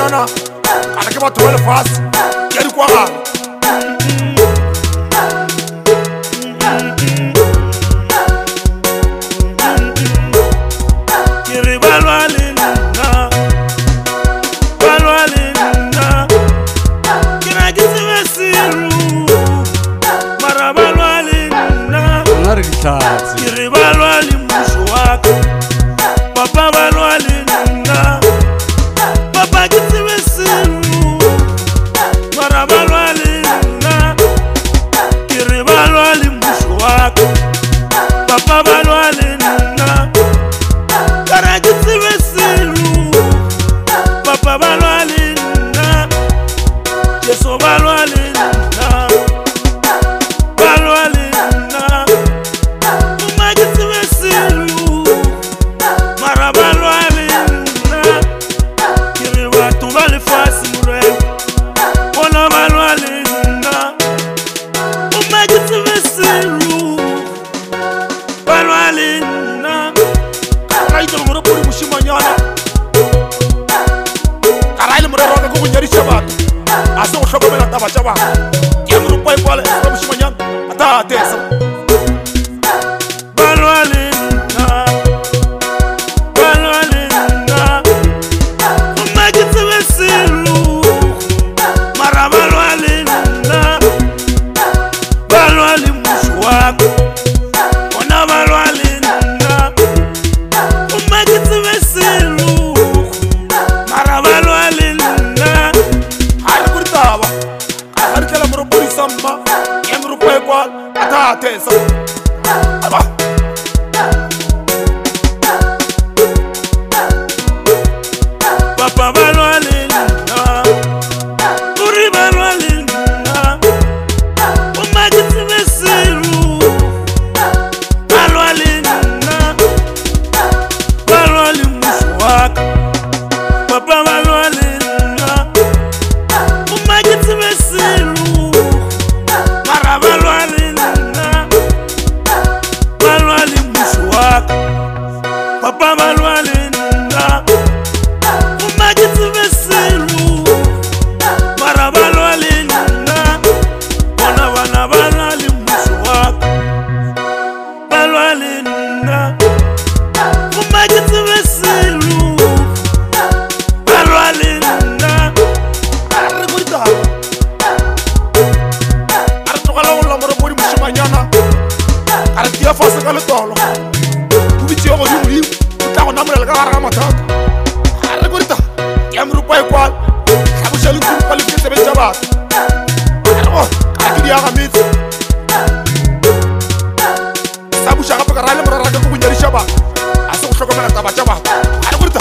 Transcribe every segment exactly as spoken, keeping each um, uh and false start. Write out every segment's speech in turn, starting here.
moshimanyana kana ke batho ba lefase ke di kwa gana Kiribalwali mushu wako Papa balwali nina Papa kitiwe siru Mara balwali nina Kiribalwali mushu wako Papa balwali nina Kara kitiwe siru Papa balwali nina Jeso balwali nina Balwali nina Karaile mure roga ko nyari shabat aso shogo mena taba chaba kemru pai pale ko mushimanya ata tesa balwale na balwale na umaji tswesilu mara balwale na balwale mushwako ona balwale na umaji tswesilu Samba, Yamru Pekwa, Atate, Aba. Papa Balwalina, Uri Balwalina, Umagit Vesiru, Balwalina, Balwalim Mushwak, Papa Balwalina, Umagit Vesiru. Papa balwale nina Umaji tsivesilu Mara balwale nina Wana wana balwale mushu wako Balwale nina Umaji tsivesilu Balwale nina Arigurita Aritoka la ula mara bori mushimanyana Aritia fasa kale tolo Kubiti yoko yungu Tako namre laga gara matata Arigurita Yamru pai kwal Kabu shalu kuru kwali kete benjabat Argo Kakiri yaga miti Sabu shaka paka rale mara raga kubu nyari shabat Asa kushoko mena taba shabat Arigurita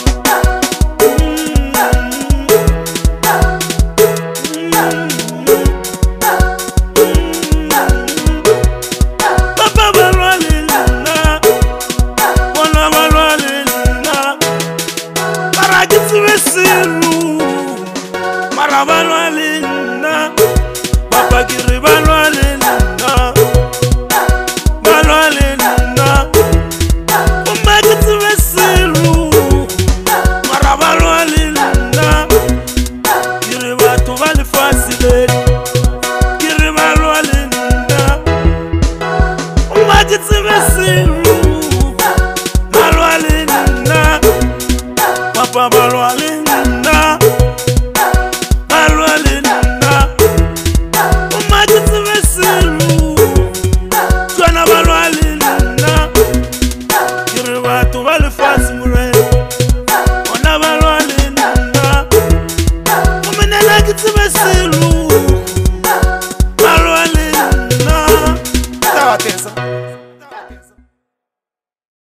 Mara balwale nina Papa kiri balwale nina Balwale nina Umaji tsivesilu Mara balwale nina Kiri batu bali fasile Kiri balwale nina Umaji tsivesilu Balwale nina Papa balwale nina Balwale nina Umaji tsivesilu Twana balwale nina Kiri batu bali fasi mure Ona balwale nina Umenela ki tsivesilu